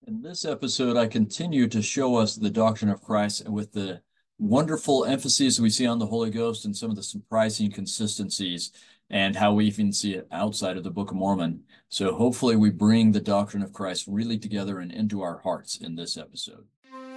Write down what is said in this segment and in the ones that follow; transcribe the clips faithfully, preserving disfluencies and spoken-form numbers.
In this episode, I continue to show us the doctrine of Christ with the wonderful emphases we see on the Holy Ghost and some of the surprising consistencies and how we even see it outside of the Book of Mormon. So hopefully we bring the doctrine of Christ really together and into our hearts in this episode.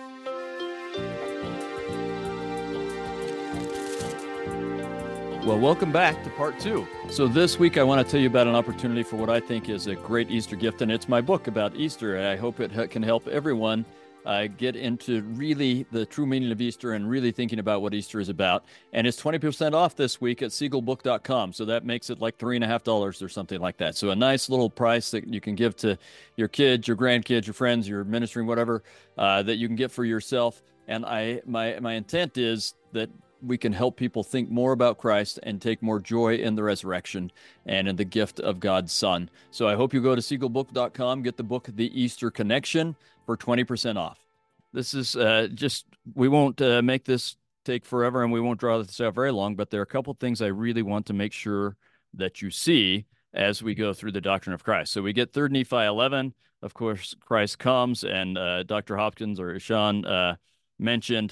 Well, welcome back to part two. So this week I want to tell you about an opportunity for what I think is a great Easter gift, and it's my book about Easter. I hope it can help everyone uh, get into really the true meaning of Easter and really thinking about what Easter is about. And it's twenty percent off this week at Seagull Book dot com, so that makes it like three and a half dollars or something like that. So a nice little price that you can give to your kids, your grandkids, your friends, your ministry, whatever, uh, that you can get for yourself. And I, my, my intent is that we can help people think more about Christ and take more joy in the resurrection and in the gift of God's Son. So I hope you go to Seagull Book dot com, get the book, The Easter Connection, for twenty percent off. This is uh, just, we won't uh, make this take forever and we won't draw this out very long, but there are a couple things I really want to make sure that you see as we go through the doctrine of Christ. So we get third Nephi eleven. Of course, Christ comes, and uh, Doctor Hopkins or Sean uh, mentioned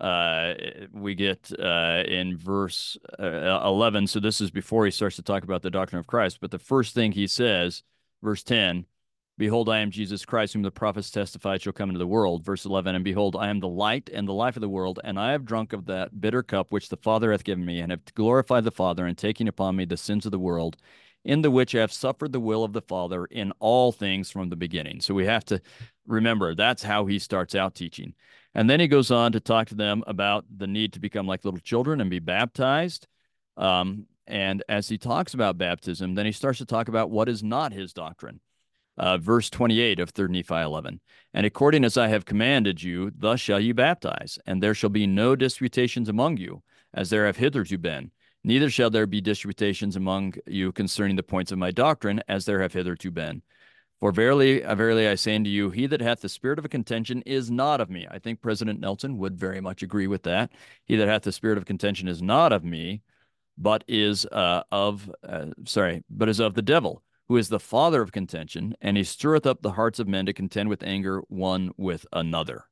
uh we get uh in verse uh, eleven. So this is before he starts to talk about the doctrine of Christ, but the first thing he says, verse ten, behold, I am Jesus Christ, whom the prophets testified shall come into the world. Verse eleven, and behold, I am the light and the life of the world, and I have drunk of that bitter cup which the Father hath given me, and have glorified the Father, and taking upon me the sins of the world, in the which I have suffered the will of the Father in all things from the beginning. So we have to remember that's how he starts out teaching. And then he goes on to talk to them about the need to become like little children and be baptized. Um, and as he talks about baptism, then he starts to talk about what is not his doctrine. Uh, verse twenty-eight of third Nephi eleven. And according as I have commanded you, thus shall you baptize, and there shall be no disputations among you, as there have hitherto been. Neither shall there be disputations among you concerning the points of my doctrine, as there have hitherto been. For verily, verily I say unto you, he that hath the spirit of a contention is not of me. I think President Nelson would very much agree with that. He that hath the spirit of contention is not of me, but is uh, of, uh, sorry, but is of the devil, who is the father of contention, and he stirreth up the hearts of men to contend with anger one with another.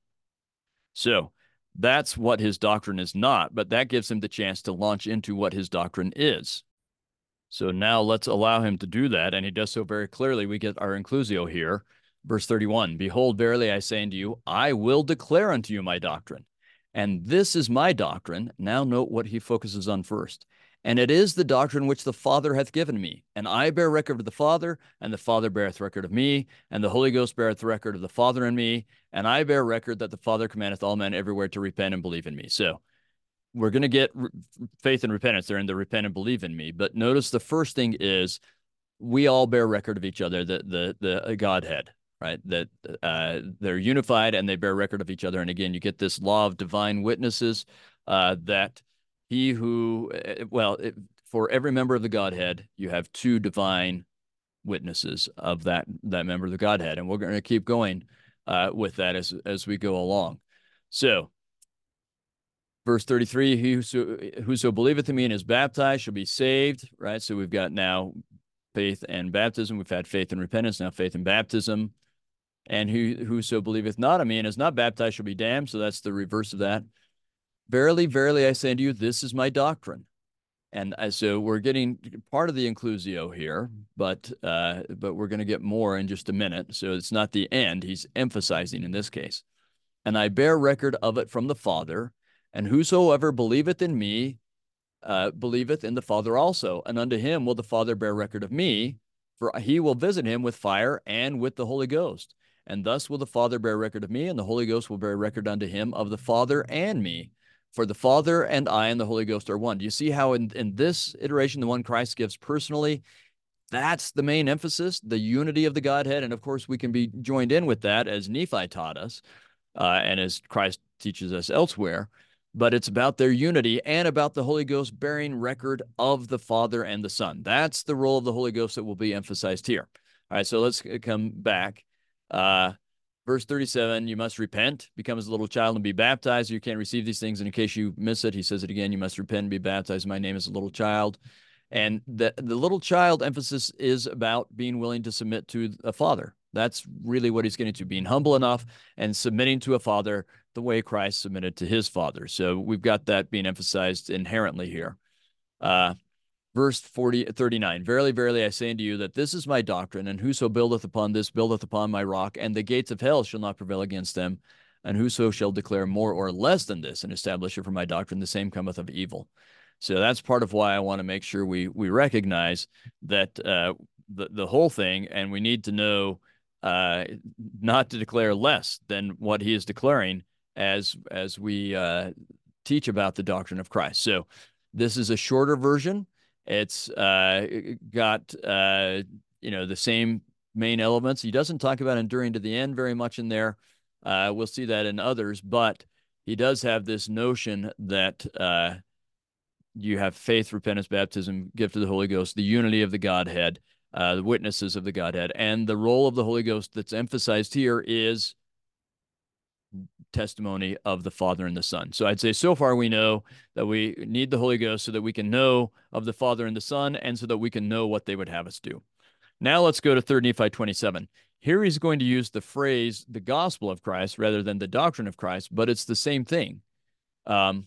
So that's what his doctrine is not, but that gives him the chance to launch into what his doctrine is. So now let's allow him to do that, and he does so very clearly. We get our inclusio here. Verse thirty-one, behold, verily I say unto you, I will declare unto you my doctrine. And this is my doctrine. Now note what he focuses on first. And it is the doctrine which the Father hath given me. And I bear record of the Father, and the Father beareth record of me, and the Holy Ghost beareth record of the Father and me, and I bear record that the Father commandeth all men everywhere to repent and believe in me. So we're going to get re- faith and repentance there in the repent and believe in me. But notice the first thing is we all bear record of each other, the the the Godhead, right? That uh, they're unified and they bear record of each other. And again, you get this law of divine witnesses uh, that he who, well, it, for every member of the Godhead, you have two divine witnesses of that that member of the Godhead. And we're going to keep going uh, with that as as we go along. So, verse thirty-three, he whoso, whoso believeth in me and is baptized shall be saved, right? So we've got now faith and baptism. We've had faith and repentance, now faith and baptism. And who, whoso believeth not on me and is not baptized shall be damned. So that's the reverse of that. Verily, verily, I say unto you, this is my doctrine. And so we're getting part of the inclusio here, but uh, but we're going to get more in just a minute. So it's not the end. He's emphasizing in this case. And I bear record of it from the Father. And whosoever believeth in me, uh, believeth in the Father also. And unto him will the Father bear record of me, for he will visit him with fire and with the Holy Ghost. And thus will the Father bear record of me, and the Holy Ghost will bear record unto him of the Father and me. For the Father and I and the Holy Ghost are one. Do you see how in, in this iteration, the one Christ gives personally, that's the main emphasis, the unity of the Godhead. And of course, we can be joined in with that as Nephi taught us, uh, and as Christ teaches us elsewhere. But it's about their unity and about the Holy Ghost bearing record of the Father and the Son. That's the role of the Holy Ghost that will be emphasized here. All right, so let's come back. Uh, verse thirty-seven, you must repent, become as a little child and be baptized. You can't receive these things. And in case you miss it, he says it again, you must repent and be baptized. My name is a little child. And the, the little child emphasis is about being willing to submit to a father. That's really what he's getting to, being humble enough and submitting to a father the way Christ submitted to his father. So we've got that being emphasized inherently here. Uh, verse forty, thirty-nine, verily, verily, I say unto you that this is my doctrine, and whoso buildeth upon this buildeth upon my rock, and the gates of hell shall not prevail against them. And whoso shall declare more or less than this and establish it for my doctrine, the same cometh of evil. So that's part of why I want to make sure we we recognize that uh, the the whole thing, and we need to know uh, not to declare less than what he is declaring as as we uh, teach about the doctrine of Christ. So this is a shorter version. It's uh, got uh, you know the same main elements. He doesn't talk about enduring to the end very much in there. Uh, we'll see that in others, but he does have this notion that uh, you have faith, repentance, baptism, gift of the Holy Ghost, the unity of the Godhead, uh, the witnesses of the Godhead, and the role of the Holy Ghost that's emphasized here is testimony of the Father and the Son. So I'd say so far we know that we need the Holy Ghost so that we can know of the Father and the Son, and so that we can know what they would have us do. Now let's go to Third Nephi twenty-seven. Here he's going to use the phrase, the gospel of Christ, rather than the doctrine of Christ, but it's the same thing. Um,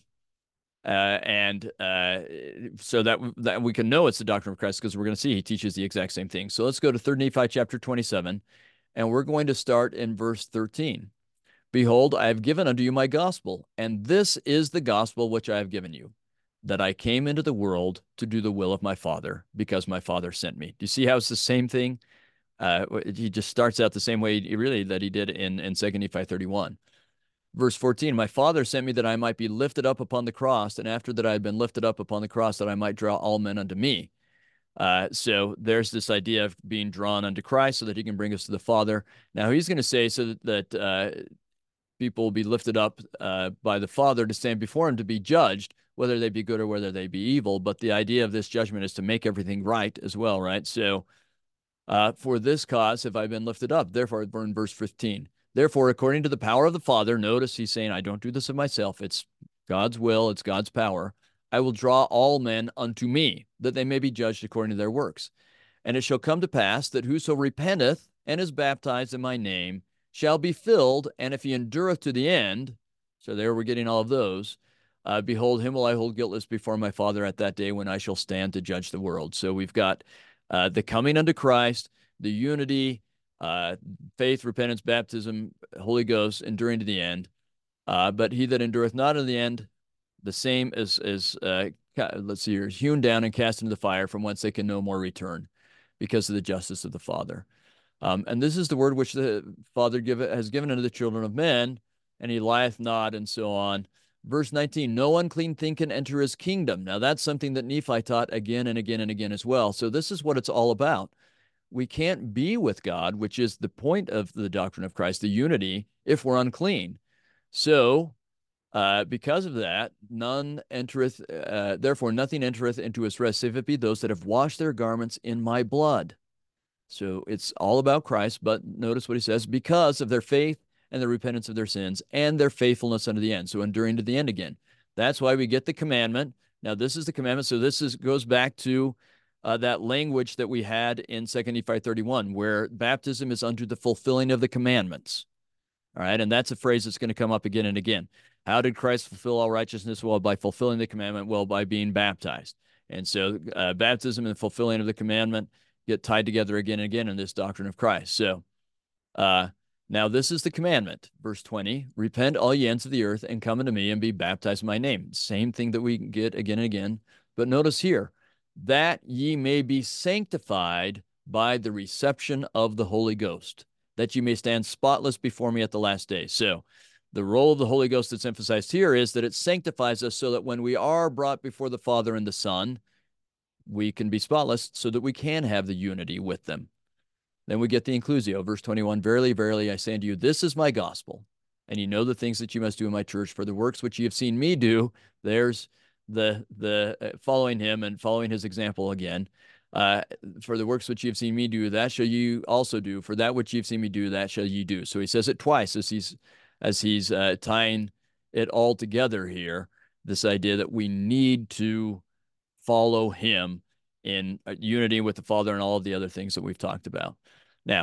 uh, and uh, so that, that we can know it's the doctrine of Christ, because we're going to see he teaches the exact same thing. So let's go to Third Nephi chapter twenty-seven, and we're going to start in verse thirteen. Behold, I have given unto you my gospel, and this is the gospel which I have given you, that I came into the world to do the will of my Father, because my Father sent me. Do you see how it's the same thing? Uh, he just starts out the same way, really, that he did in, in Second Nephi thirty-one. Verse fourteen, my Father sent me that I might be lifted up upon the cross, and after that I had been lifted up upon the cross, that I might draw all men unto me. Uh, so there's this idea of being drawn unto Christ so that he can bring us to the Father. Now he's going to say so that, that uh, people will be lifted up uh, by the Father to stand before him to be judged, whether they be good or whether they be evil. But the idea of this judgment is to make everything right as well, right? So uh, for this cause have I been lifted up. Therefore, in verse fifteen, therefore, according to the power of the Father, notice he's saying, I don't do this of myself. It's God's will. It's God's power. I will draw all men unto me, that they may be judged according to their works. And it shall come to pass that whoso repenteth and is baptized in my name shall be filled, and if he endureth to the end, so there we're getting all of those, uh, behold, him will I hold guiltless before my Father at that day when I shall stand to judge the world. So we've got uh, the coming unto Christ, the unity, uh, faith, repentance, baptism, Holy Ghost, enduring to the end. Uh, but he that endureth not in the end, the same as, as uh, let's see here, is hewn down and cast into the fire, from whence they can no more return, because of the justice of the Father. Um, and this is the word which the Father give, has given unto the children of men, and he lieth not, and so on. Verse nineteen, no unclean thing can enter his kingdom. Now that's something that Nephi taught again and again and again as well. So this is what it's all about. We can't be with God, which is the point of the doctrine of Christ, the unity, if we're unclean. So uh, because of that, none entereth, uh, therefore nothing entereth into his rest, save it be those that have washed their garments in my blood. So it's all about Christ, but notice what he says, because of their faith and the repentance of their sins and their faithfulness unto the end. So enduring to the end again. That's why we get the commandment. Now this is the commandment. So this is goes back to uh, that language that we had in Second Nephi thirty-one, where baptism is unto the fulfilling of the commandments. All right. And that's a phrase that's going to come up again and again. How did Christ fulfill all righteousness? Well, by fulfilling the commandment. Well, by being baptized. And so uh, baptism and the fulfilling of the commandment get tied together again and again in this doctrine of Christ. So uh, now this is the commandment. Verse twenty, repent all ye ends of the earth and come unto me and be baptized in my name. Same thing that we get again and again. But notice here, that ye may be sanctified by the reception of the Holy Ghost, that ye may stand spotless before me at the last day. So the role of the Holy Ghost that's emphasized here is that it sanctifies us so that when we are brought before the Father and the Son, we can be spotless so that we can have the unity with them. Then we get the inclusio, verse twenty-one, verily, verily, I say unto you, this is my gospel, and you know the things that you must do in my church, for the works which ye have seen me do. There's the, the uh, following him and following his example again. Uh, for the works which ye have seen me do, that shall you also do. For that which ye have seen me do, that shall ye do. So he says it twice as he's, as he's uh, tying it all together here, this idea that we need to follow him in unity with the Father and all of the other things that we've talked about. Now,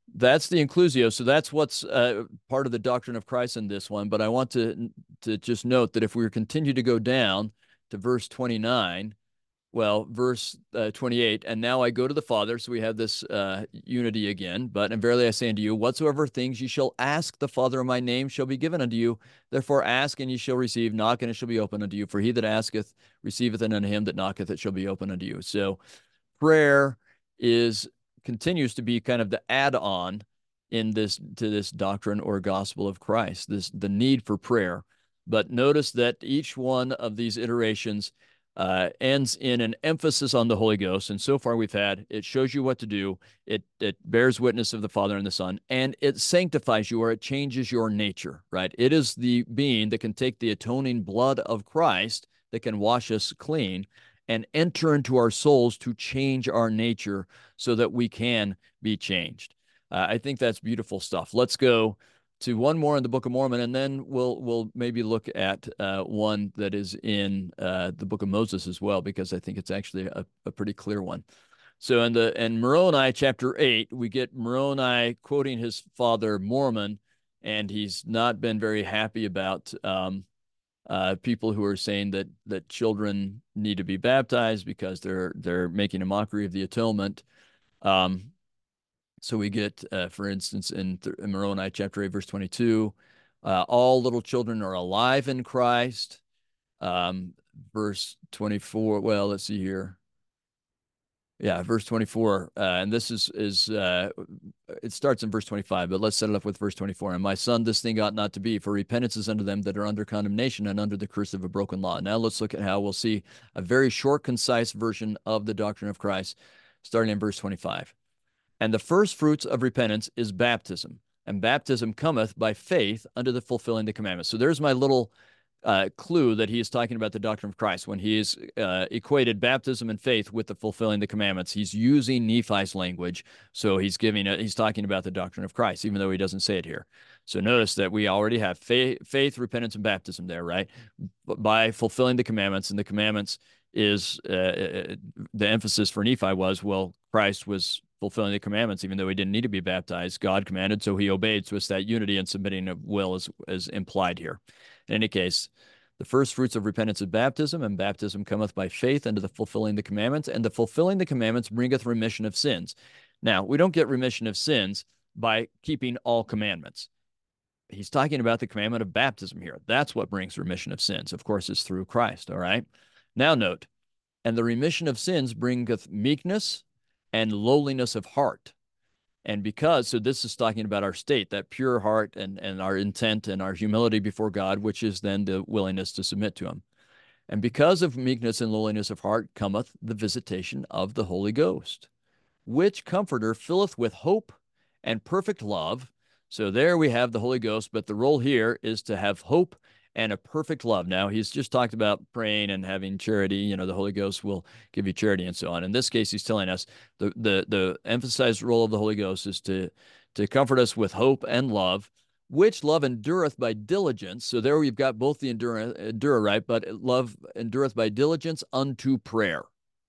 That's the inclusio. So that's what's uh, part of the doctrine of Christ in this one. But I want to to just note that if we continue to go down to verse twenty-nine, well, verse uh, twenty-eight, and now I go to the Father. So we have this uh, unity again. But and verily I say unto you, whatsoever things ye shall ask the Father in my name shall be given unto you. Therefore ask and ye shall receive, knock and it shall be opened unto you. For he that asketh receiveth, and unto him that knocketh it shall be opened unto you. So prayer is continues to be kind of the add-on in this to this doctrine or gospel of Christ, this the need for prayer. But notice that each one of these iterations uh, ends in an emphasis on the Holy Ghost. And so far we've had, it shows you what to do. It, it bears witness of the Father and the Son, and it sanctifies you, or it changes your nature, right? It is the being that can take the atoning blood of Christ that can wash us clean and enter into our souls to change our nature so that we can be changed. Uh, I think that's beautiful stuff. Let's go to one more in the Book of Mormon, and then we'll we'll maybe look at uh, one that is in uh, the Book of Moses as well, because I think it's actually a, a pretty clear one. So in the in Moroni chapter eight, we get Moroni quoting his father Mormon, and he's not been very happy about um, uh, people who are saying that that children need to be baptized because they're they're making a mockery of the atonement. Um, so we get, uh, for instance, in, in Moroni chapter eight, verse twenty-two, uh, all little children are alive in Christ. Um, verse twenty-four, well, let's see here. Yeah, verse twenty-four, uh, and this is is uh, it starts in verse twenty-five, but let's set it up with verse twenty-four. And my son, this thing ought not to be, for repentance is unto them that are under condemnation and under the curse of a broken law. Now let's look at how we'll see a very short, concise version of the doctrine of Christ, starting in verse twenty-five. And the first fruits of repentance is baptism, and baptism cometh by faith unto the fulfilling the commandments. So there's my little uh, clue that he is talking about the doctrine of Christ. When he is uh, equated baptism and faith with the fulfilling the commandments, he's using Nephi's language. So he's giving it, he's talking about the doctrine of Christ, even though he doesn't say it here. So notice that we already have faith, faith repentance, and baptism there, right? By fulfilling the commandments, and the commandments is uh, the emphasis for Nephi was, well, Christ was fulfilling the commandments, even though he didn't need to be baptized. God commanded, so he obeyed. So it's that unity and submitting of will is, is implied here. In any case, the first fruits of repentance is baptism, and baptism cometh by faith unto the fulfilling the commandments, and the fulfilling the commandments bringeth remission of sins. Now, we don't get remission of sins by keeping all commandments. He's talking about the commandment of baptism here. That's what brings remission of sins. Of course, it's through Christ, all right? Now note, and the remission of sins bringeth meekness and lowliness of heart. And because, so this is talking about our state, that pure heart and, and our intent and our humility before God, which is then the willingness to submit to him. And because of meekness and lowliness of heart cometh the visitation of the Holy Ghost, which comforter filleth with hope and perfect love. So there we have the Holy Ghost, but the role here is to have hope and a perfect love. Now, he's just talked about praying and having charity. You know, the Holy Ghost will give you charity and so on. In this case, he's telling us the the the emphasized role of the Holy Ghost is to to comfort us with hope and love, which love endureth by diligence. So there we've got both the endure, endure right, but love endureth by diligence unto prayer.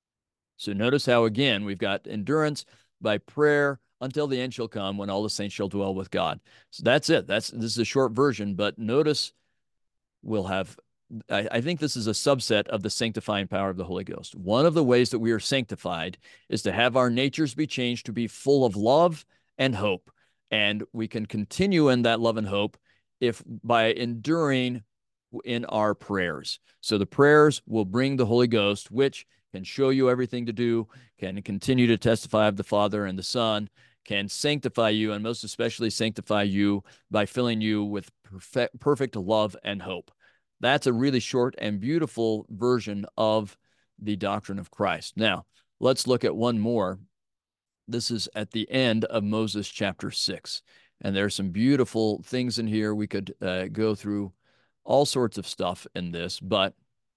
So notice how, again, we've got endurance by prayer until the end shall come, when all the saints shall dwell with God. So that's it. That's this is a short version, but notice we'll have, I, I think this is a subset of the sanctifying power of the Holy Ghost. One of the ways that we are sanctified is to have our natures be changed to be full of love and hope. And we can continue in that love and hope if by enduring in our prayers. So the prayers will bring the Holy Ghost, which can show you everything to do, can continue to testify of the Father and the Son, can sanctify you, and most especially sanctify you by filling you with perfect, perfect love and hope. That's a really short and beautiful version of the doctrine of Christ. Now, let's look at one more. This is at the end of Moses chapter six. And there's some beautiful things in here. We could uh, go through all sorts of stuff in this, but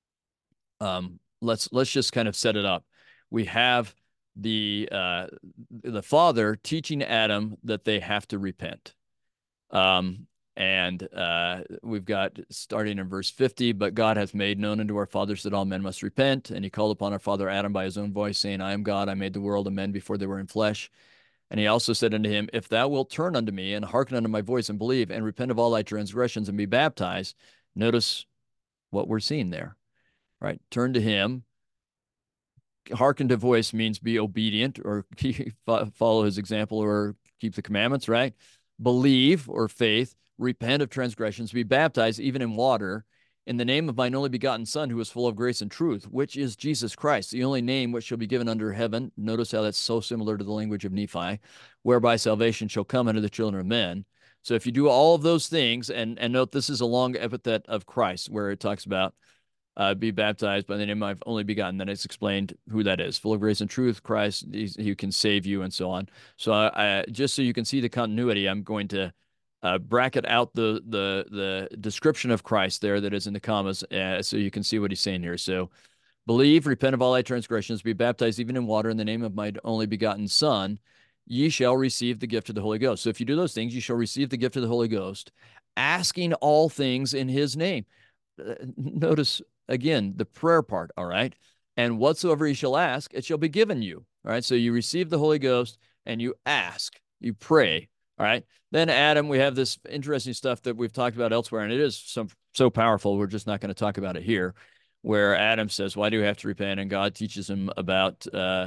um, let's let's just kind of set it up. We have the uh, the Father teaching Adam that they have to repent. Um, and uh, we've got, starting in verse fifty, but God hath made known unto our fathers that all men must repent. And he called upon our father Adam by his own voice, saying, I am God, I made the world and men before they were in flesh. And he also said unto him, if thou wilt turn unto me and hearken unto my voice and believe and repent of all thy transgressions and be baptized, notice what we're seeing there, right? Turn to him. Hearken to voice means be obedient or follow his example or keep the commandments, right? Believe or faith, repent of transgressions, be baptized even in water in the name of mine only begotten Son, who is full of grace and truth, which is Jesus Christ, the only name which shall be given under heaven. Notice how that's so similar to the language of Nephi, whereby salvation shall come unto the children of men. So if you do all of those things, and, and note this is a long epithet of Christ, where it talks about uh, be baptized by the name I've only begotten, then it's explained who that is. Full of grace and truth, Christ, he can save you, and so on. So I, I, just so you can see the continuity, I'm going to Uh, bracket out the the the description of Christ there that is in the commas, uh, so you can see what he's saying here. So, believe, repent of all thy transgressions, be baptized even in water in the name of my only begotten Son, ye shall receive the gift of the Holy Ghost. So if you do those things, you shall receive the gift of the Holy Ghost, asking all things in his name. Uh, notice again the prayer part, all right? And whatsoever ye shall ask, it shall be given you. All right. So you receive the Holy Ghost and you ask, you pray. All right. Then Adam, we have this interesting stuff that we've talked about elsewhere, and it is some, so powerful. We're just not going to talk about it here, where Adam says, why do we have to repent? And God teaches him about uh,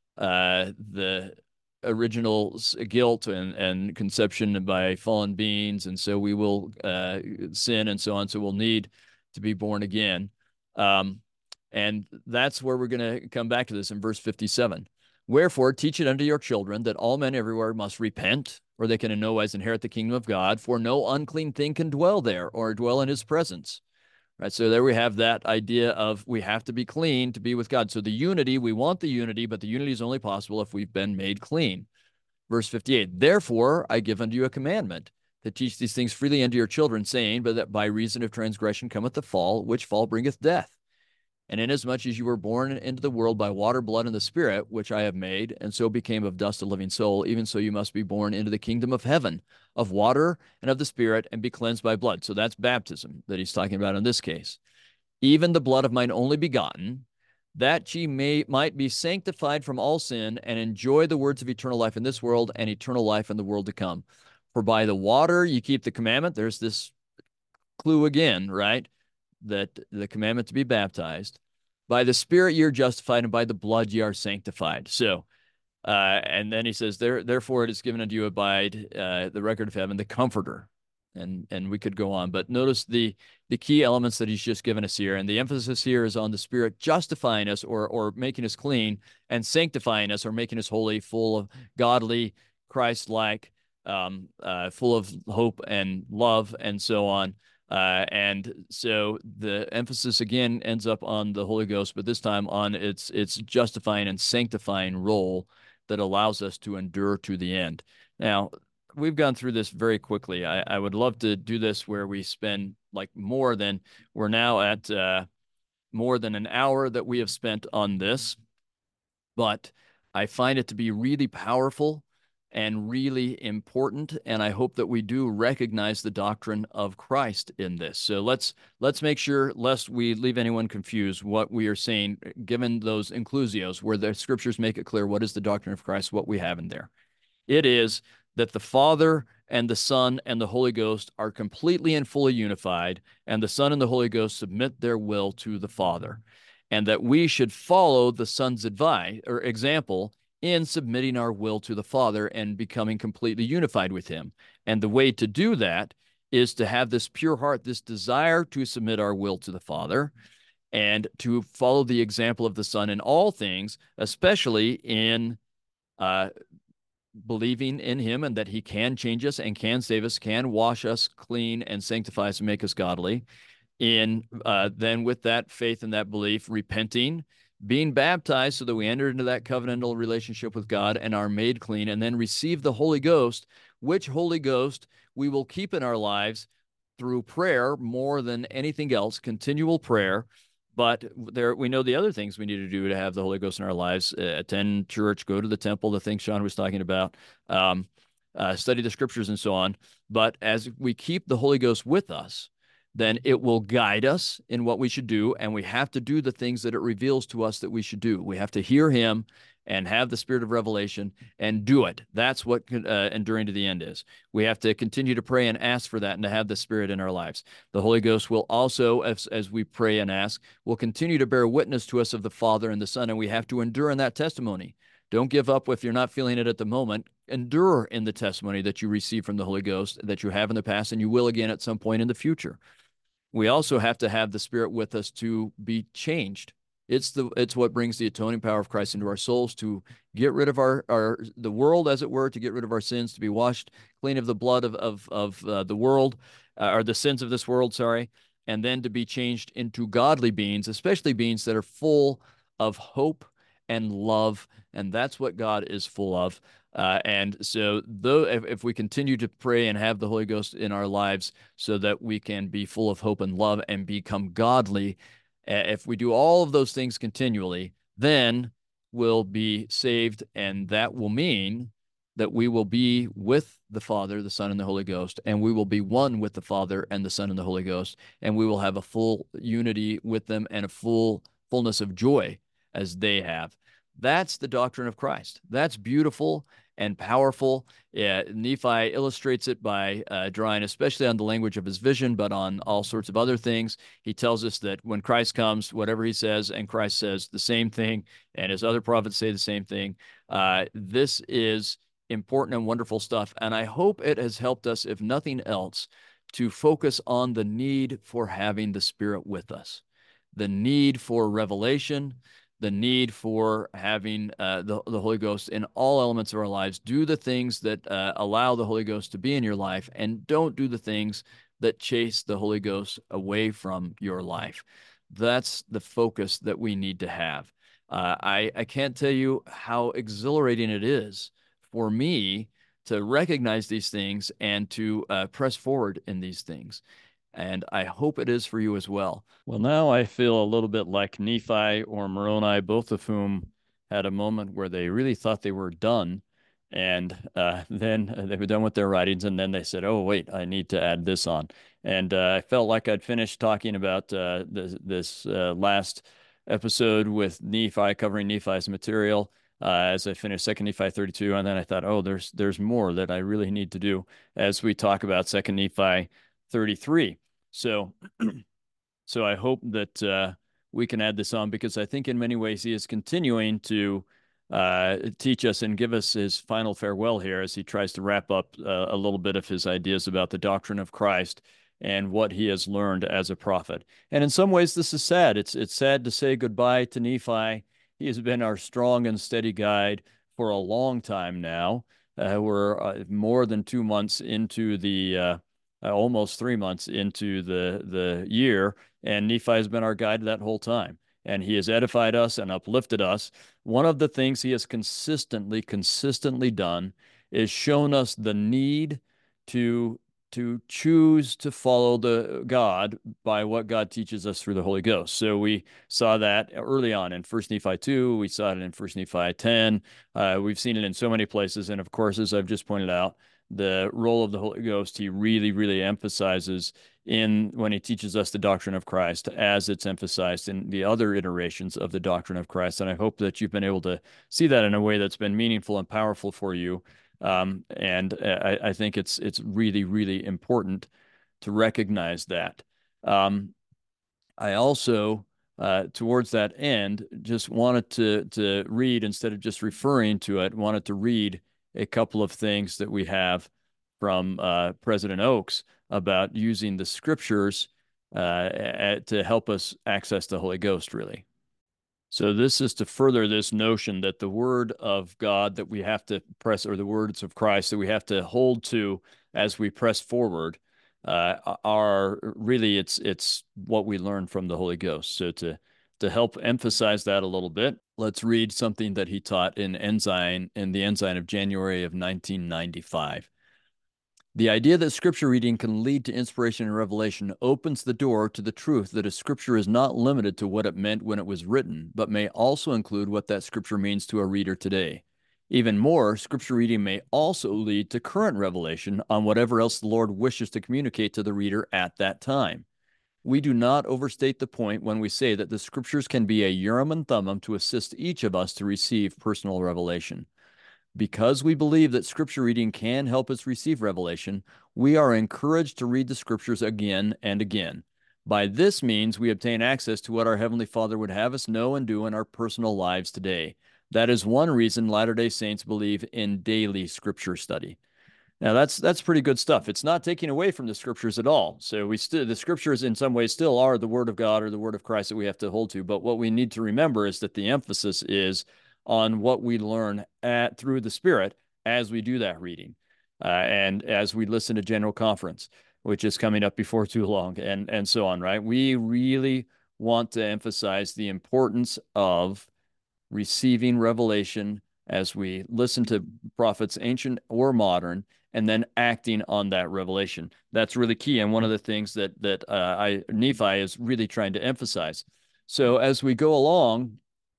uh, the original guilt and, and conception by fallen beings. And so we will uh, sin and so on. So we'll need to be born again. Um, and that's where we're going to come back to this in verse fifty-seven. Wherefore, teach it unto your children that all men everywhere must repent, or they can in no wise inherit the kingdom of God, for no unclean thing can dwell there or dwell in his presence. Right. So there we have that idea of we have to be clean to be with God. So the unity, we want the unity, but the unity is only possible if we've been made clean. Verse fifty-eight, therefore I give unto you a commandment to teach these things freely unto your children, saying, but that by reason of transgression cometh the fall, which fall bringeth death. And inasmuch as you were born into the world by water, blood, and the Spirit, which I have made, and so became of dust a living soul, even so you must be born into the kingdom of heaven, of water and of the Spirit, and be cleansed by blood. So that's baptism that he's talking about in this case. Even the blood of mine only begotten, that ye may might be sanctified from all sin, and enjoy the words of eternal life in this world, and eternal life in the world to come. For by the water you keep the commandment. There's this clue again, right? That the commandment to be baptized. By the Spirit you're justified, and by the blood ye are sanctified. So, uh, and then he says, there, therefore it is given unto you abide uh, the record of heaven, the Comforter. And and we could go on, but notice the the key elements that he's just given us here, and the emphasis here is on the Spirit justifying us or or making us clean, and sanctifying us or making us holy, full of godly, Christ-like, um, uh, full of hope and love, and so on. Uh, and so the emphasis again ends up on the Holy Ghost, but this time on its its justifying and sanctifying role that allows us to endure to the end. Now, we've gone through this very quickly. I, I would love to do this where we spend like more than we're now at uh, more than an hour that we have spent on this, but I find it to be really powerful and really important, and I hope that we do recognize the doctrine of Christ in this. So let's let's make sure, lest we leave anyone confused, what we are saying, given those inclusios, where the scriptures make it clear what is the doctrine of Christ, what we have in there. It is that the Father and the Son and the Holy Ghost are completely and fully unified, and the Son and the Holy Ghost submit their will to the Father, and that we should follow the Son's advice or example in submitting our will to the Father and becoming completely unified with him. And the way to do that is to have this pure heart, this desire to submit our will to the Father, and to follow the example of the Son in all things, especially in uh, believing in him and that he can change us and can save us, can wash us clean and sanctify us and make us godly. In uh, then with that faith and that belief, repenting, being baptized so that we enter into that covenantal relationship with God and are made clean, and then receive the Holy Ghost, which Holy Ghost we will keep in our lives through prayer more than anything else, continual prayer. But there, we know the other things we need to do to have the Holy Ghost in our lives: uh, attend church, go to the temple, the things Sean was talking about, um, uh, study the scriptures, and so on. But as we keep the Holy Ghost with us, then it will guide us in what we should do, and we have to do the things that it reveals to us that we should do. We have to hear him and have the spirit of revelation and do it. That's what uh, enduring to the end is. We have to continue to pray and ask for that and to have the Spirit in our lives. The Holy Ghost will also, as, as we pray and ask, will continue to bear witness to us of the Father and the Son, and we have to endure in that testimony. Don't give up if you're not feeling it at the moment. Endure in the testimony that you receive from the Holy Ghost, that you have in the past, and you will again at some point in the future. We also have to have the Spirit with us to be changed. It's the it's what brings the atoning power of Christ into our souls to get rid of our, our the world, as it were, to get rid of our sins, to be washed clean of the blood of of, of uh, the world, uh, or the sins of this world, sorry, and then to be changed into godly beings, especially beings that are full of hope and love, and that's what God is full of. Uh, and so, though, if, if we continue to pray and have the Holy Ghost in our lives, so that we can be full of hope and love and become godly, uh, if we do all of those things continually, then we'll be saved, and that will mean that we will be with the Father, the Son, and the Holy Ghost, and we will be one with the Father and the Son and the Holy Ghost, and we will have a full unity with them and a full fullness of joy as they have. That's the doctrine of Christ. That's beautiful and powerful. Yeah, Nephi illustrates it by uh, drawing especially on the language of his vision, but on all sorts of other things. He tells us that when Christ comes, whatever he says, and Christ says the same thing, and his other prophets say the same thing. Uh, this is important and wonderful stuff, and I hope it has helped us, if nothing else, to focus on the need for having the Spirit with us, the need for revelation, the need for having uh, the, the Holy Ghost in all elements of our lives. Do the things that uh, allow the Holy Ghost to be in your life, and don't do the things that chase the Holy Ghost away from your life. That's the focus that we need to have. Uh, I, I can't tell you how exhilarating it is for me to recognize these things and to uh, press forward in these things. And I hope it is for you as well. Well, now I feel a little bit like Nephi or Moroni, both of whom had a moment where they really thought they were done. And uh, then they were done with their writings. And then they said, oh, wait, I need to add this on. And uh, I felt like I'd finished talking about uh, this, this uh, last episode with Nephi, covering Nephi's material. Uh, as I finished Second Nephi thirty-two, and then I thought, oh, there's there's more that I really need to do as we talk about Second Nephi thirty-three. So, so I hope that uh, we can add this on, because I think in many ways he is continuing to uh, teach us and give us his final farewell here as he tries to wrap up uh, a little bit of his ideas about the doctrine of Christ and what he has learned as a prophet. And in some ways, this is sad. It's it's sad to say goodbye to Nephi. He has been our strong and steady guide for a long time now. Uh, we're uh, more than two months into the uh, Uh, almost three months into the the year, and Nephi has been our guide that whole time, and he has edified us and uplifted us. One of the things he has consistently, consistently done is shown us the need to to choose to follow the God by what God teaches us through the Holy Ghost. So we saw that early on in First Nephi two. We saw it in First Nephi ten. Uh, we've seen it in so many places, and of course, as I've just pointed out, the role of the Holy Ghost, he really, really emphasizes in when he teaches us the doctrine of Christ, as it's emphasized in the other iterations of the doctrine of Christ. And I hope that you've been able to see that in a way that's been meaningful and powerful for you. Um, and I, I think it's it's really, really important to recognize that. Um, I also, uh, towards that end, just wanted to to read, instead of just referring to it, wanted to read a couple of things that we have from uh, President Oaks about using the scriptures uh, to help us access the Holy Ghost, really. So this is to further this notion that the word of God that we have to press, or the words of Christ that we have to hold to as we press forward, uh, are really, it's it's what we learn from the Holy Ghost. So to to help emphasize that a little bit, let's read something that he taught in Ensign, in the Ensign of January of nineteen ninety-five. The idea that scripture reading can lead to inspiration and revelation opens the door to the truth that a scripture is not limited to what it meant when it was written, but may also include what that scripture means to a reader today. Even more, scripture reading may also lead to current revelation on whatever else the Lord wishes to communicate to the reader at that time. We do not overstate the point when we say that the scriptures can be a Urim and Thummim to assist each of us to receive personal revelation. Because we believe that scripture reading can help us receive revelation, we are encouraged to read the scriptures again and again. By this means, we obtain access to what our Heavenly Father would have us know and do in our personal lives today. That is one reason Latter-day Saints believe in daily scripture study. Now that's that's pretty good stuff. It's not taking away from the scriptures at all. So we still the scriptures in some ways still are the word of God or the word of Christ that we have to hold to. But what we need to remember is that the emphasis is on what we learn at through the Spirit as we do that reading, uh, and as we listen to General Conference, which is coming up before too long, and and so on. Right? We really want to emphasize the importance of receiving revelation as we listen to prophets, ancient or modern, and then acting on that revelation. That's really key, and one of the things that that uh, I Nephi is really trying to emphasize. So as we go along,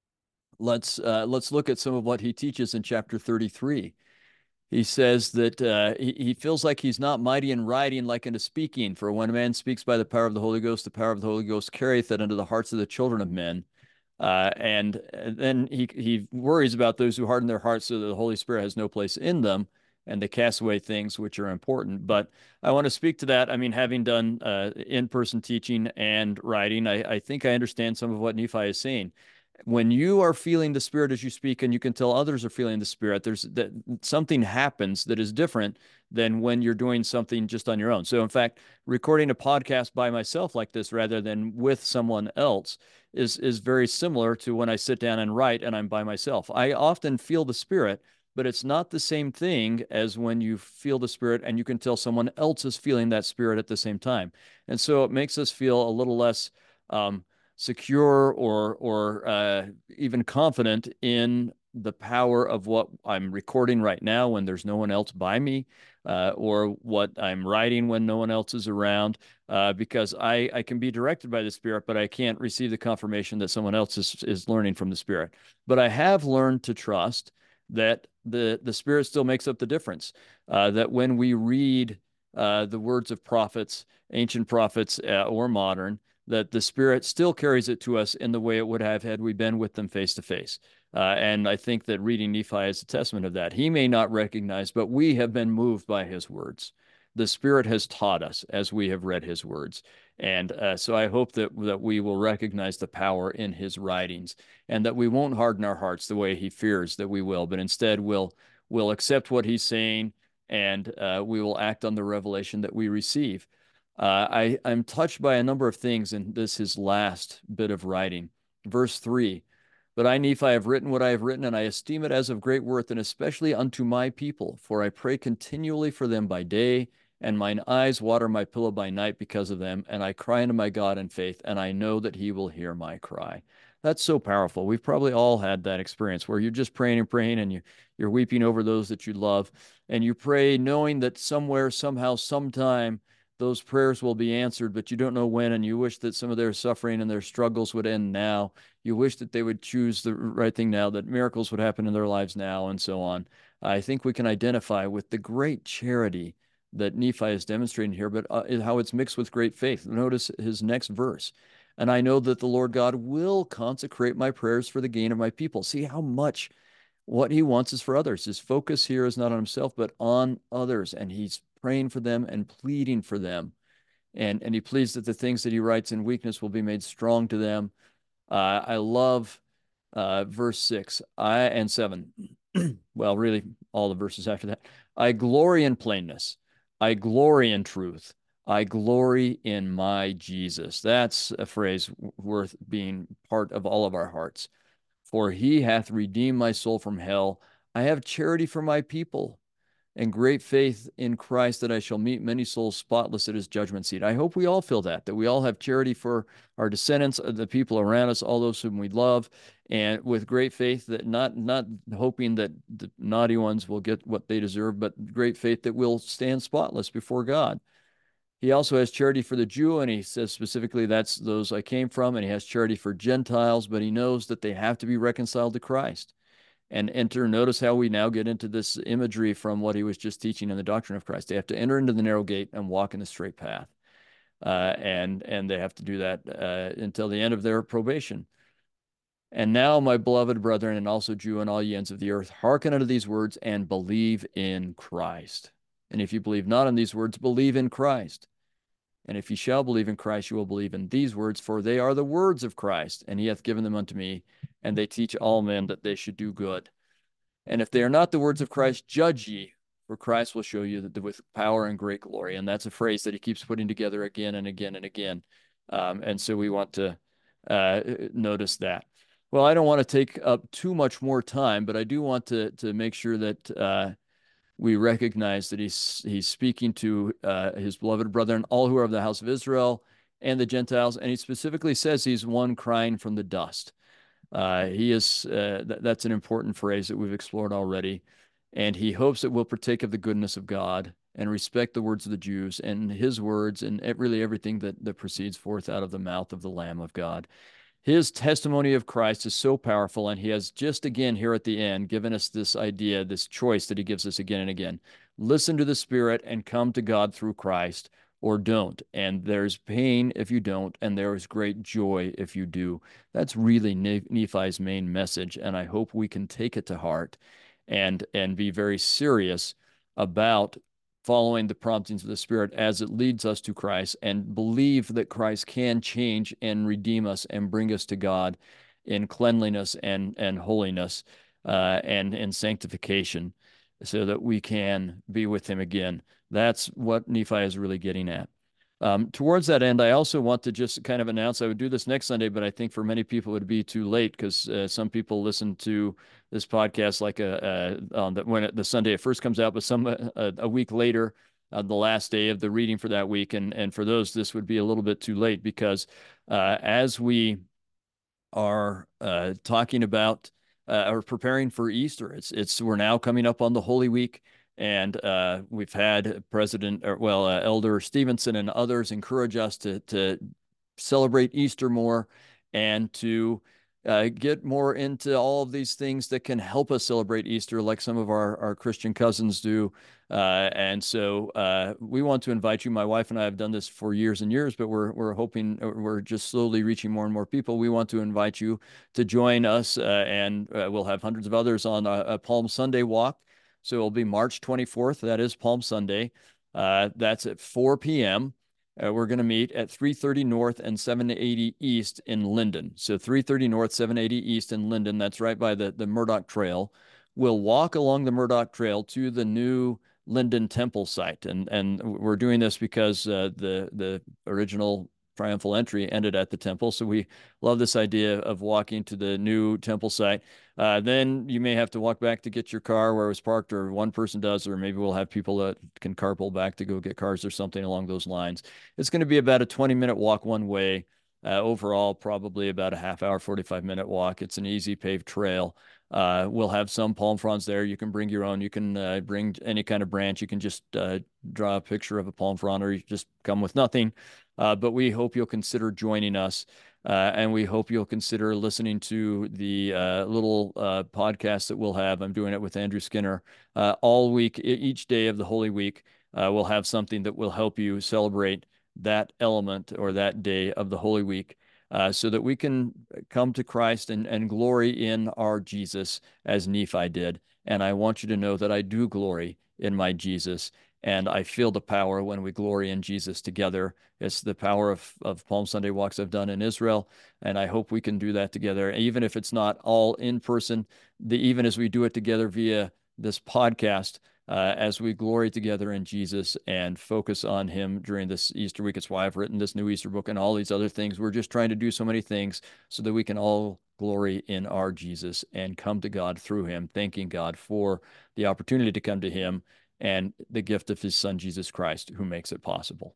let's uh, let's look at some of what he teaches in chapter thirty-three. He says that uh, he, he feels like he's not mighty in writing like unto speaking. For when a man speaks by the power of the Holy Ghost, the power of the Holy Ghost carrieth it unto the hearts of the children of men. Uh, and, and then he he worries about those who harden their hearts so that the Holy Spirit has no place in them, and they cast away things which are important. But I want to speak to that. I mean, having done uh, in-person teaching and writing, I, I think I understand some of what Nephi is saying. When you are feeling the Spirit as you speak, and you can tell others are feeling the Spirit, there's that something happens that is different than when you're doing something just on your own. So in fact, recording a podcast by myself like this rather than with someone else is is very similar to when I sit down and write and I'm by myself. I often feel the Spirit, but it's not the same thing as when you feel the Spirit and you can tell someone else is feeling that Spirit at the same time. And so it makes us feel a little less um, secure or or uh, even confident in the power of what I'm recording right now when there's no one else by me, uh, or what I'm writing when no one else is around, uh, because I, I can be directed by the Spirit, but I can't receive the confirmation that someone else is, is learning from the Spirit. But I have learned to trust that the, the Spirit still makes up the difference, uh, that when we read uh, the words of prophets, ancient prophets uh, or modern, that the Spirit still carries it to us in the way it would have had we been with them face to face. Uh, and I think that reading Nephi is a testament of that. He may not recognize, but we have been moved by his words. The Spirit has taught us as we have read his words. And uh, so I hope that, that we will recognize the power in his writings, and that we won't harden our hearts the way he fears that we will, but instead we'll, we'll accept what he's saying, and uh, we will act on the revelation that we receive. Uh, I, I'm touched by a number of things in this, his last bit of writing. Verse three, but I, Nephi, have written what I have written, and I esteem it as of great worth, and especially unto my people, for I pray continually for them by day, and mine eyes water my pillow by night because of them, and I cry unto my God in faith, and I know that he will hear my cry. That's so powerful. We've probably all had that experience where you're just praying and praying, and you, you're weeping over those that you love, and you pray knowing that somewhere, somehow, sometime, those prayers will be answered, but you don't know when, and you wish that some of their suffering and their struggles would end now. You wish that they would choose the right thing now, that miracles would happen in their lives now, and so on. I think we can identify with the great charity that Nephi is demonstrating here, but uh, how it's mixed with great faith. Notice his next verse. And I know that the Lord God will consecrate my prayers for the gain of my people. See how much what he wants is for others. His focus here is not on himself, but on others. And he's praying for them and pleading for them. And, and he pleads that the things that he writes in weakness will be made strong to them. Uh, I love uh, verse six I, and seven. Well, really, all the verses after that. I glory in plainness. I glory in truth. I glory in my Jesus. That's a phrase worth being part of all of our hearts. For he hath redeemed my soul from hell. I have charity for my people, and great faith in Christ that I shall meet many souls spotless at his judgment seat. I hope we all feel that, that we all have charity for our descendants, the people around us, all those whom we love, and with great faith, that not, not hoping that the naughty ones will get what they deserve, but great faith that we'll stand spotless before God. He also has charity for the Jew, and he says specifically that's those I came from, and he has charity for Gentiles, but he knows that they have to be reconciled to Christ. And enter, notice how we now get into this imagery from what he was just teaching in the doctrine of Christ. They have to enter into the narrow gate and walk in the straight path. uh, and and they have to do that uh, until the end of their probation. And now, my beloved brethren, and also Jew and all ye ends of the earth, hearken unto these words and believe in Christ. And if you believe not in these words, believe in Christ. And if ye shall believe in Christ, you will believe in these words, for they are the words of Christ, and he hath given them unto me, and they teach all men that they should do good. And if they are not the words of Christ, judge ye, for Christ will show you that with power and great glory. And that's a phrase that he keeps putting together again and again and again. Um, and so we want to uh, notice that. Well, I don't want to take up too much more time, but I do want to to make sure that uh, we recognize that he's he's speaking to uh, his beloved brethren, all who are of the house of Israel and the Gentiles, and he specifically says he's one crying from the dust. Uh, he is uh, th that's an important phrase that we've explored already, and he hopes that we'll partake of the goodness of God and respect the words of the Jews and his words and really everything that that proceeds forth out of the mouth of the Lamb of God. His testimony of Christ is so powerful, and he has just again here at the end given us this idea, this choice that he gives us again and again. Listen to the Spirit and come to God through Christ, or don't. And there's pain if you don't, and there is great joy if you do. That's really Nephi's main message, and I hope we can take it to heart and, and be very serious about following the promptings of the Spirit as it leads us to Christ, and believe that Christ can change and redeem us and bring us to God in cleanliness and, and holiness uh, and, and sanctification, so that we can be with him again. That's what Nephi is really getting at. Um, towards that end, I also want to just kind of announce I would do this next Sunday, but I think for many people it would be too late, because uh, some people listen to this podcast like a, a on the, when it, the Sunday it first comes out, but some a, a week later, uh, the last day of the reading for that week. And and for those, this would be a little bit too late, because uh, as we are uh, talking about uh, or preparing for Easter, it's it's we're now coming up on the Holy Week. And uh, we've had President, or well, uh, Elder Stevenson and others encourage us to to celebrate Easter more, and to uh, get more into all of these things that can help us celebrate Easter, like some of our, our Christian cousins do. Uh, and so uh, we want to invite you. My wife and I have done this for years and years, but we're we're hoping we're just slowly reaching more and more people. We want to invite you to join us, uh, and uh, we'll have hundreds of others on a, a Palm Sunday walk. So it'll be March twenty-fourth. That is Palm Sunday. Uh, that's at four p m Uh, we're going to meet at three thirty North and seven eighty East in Linden. So three thirty North, seven eighty East in Linden. That's right by the, the Murdoch Trail. We'll walk along the Murdoch Trail to the new Linden Temple site. And, and we're doing this because uh, the, the original triumphal entry ended at the temple. So we love this idea of walking to the new temple site. Uh, then you may have to walk back to get your car where it was parked, or one person does, or maybe we'll have people that can carpool back to go get cars or something along those lines. It's going to be about a twenty minute walk one way. Uh, overall, probably about a half hour, forty-five minute walk. It's an easy paved trail. Uh, we'll have some palm fronds there. You can bring your own. You can uh, bring any kind of branch. You can just uh, draw a picture of a palm frond, or you just come with nothing. Uh, but we hope you'll consider joining us, uh, and we hope you'll consider listening to the uh, little uh, podcast that we'll have. I'm doing it with Andrew Skinner uh, all week. Each day of the Holy Week, uh, we'll have something that will help you celebrate that element or that day of the Holy Week, uh, so that we can come to Christ and, and glory in our Jesus as Nephi did. And I want you to know that I do glory in my Jesus. And I feel the power when we glory in Jesus together. It's the power of, of Palm Sunday walks I've done in Israel. And I hope we can do that together, even if it's not all in person, the, even as we do it together via this podcast, uh, as we glory together in Jesus and focus on him during this Easter week. It's why I've written this new Easter book and all these other things. We're just trying to do so many things so that we can all glory in our Jesus and come to God through him, thanking God for the opportunity to come to him and the gift of his son, Jesus Christ, who makes it possible.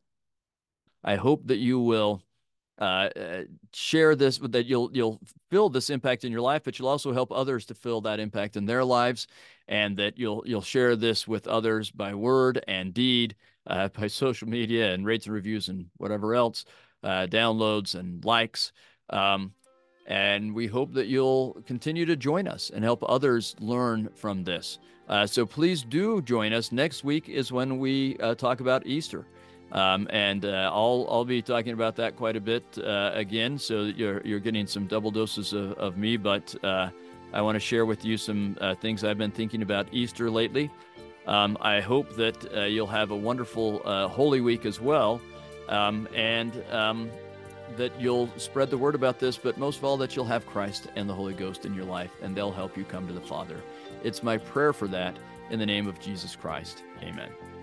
I hope that you will uh, uh, share this, that you'll you'll feel this impact in your life, but you'll also help others to feel that impact in their lives, and that you'll you'll share this with others by word and deed, uh, by social media and rates and reviews and whatever else, uh, downloads and likes. Um, And we hope that you'll continue to join us and help others learn from this. Uh, so please do join us. Next week is when we uh, talk about Easter. Um, and uh, I'll I'll be talking about that quite a bit uh, again. So you're you're getting some double doses of, of me, but uh, I want to share with you some uh, things I've been thinking about Easter lately. Um, I hope that uh, you'll have a wonderful uh, Holy Week as well, um, and um, that you'll spread the word about this, but most of all, that you'll have Christ and the Holy Ghost in your life, and they'll help you come to the Father. It's my prayer for that in the name of Jesus Christ. Amen.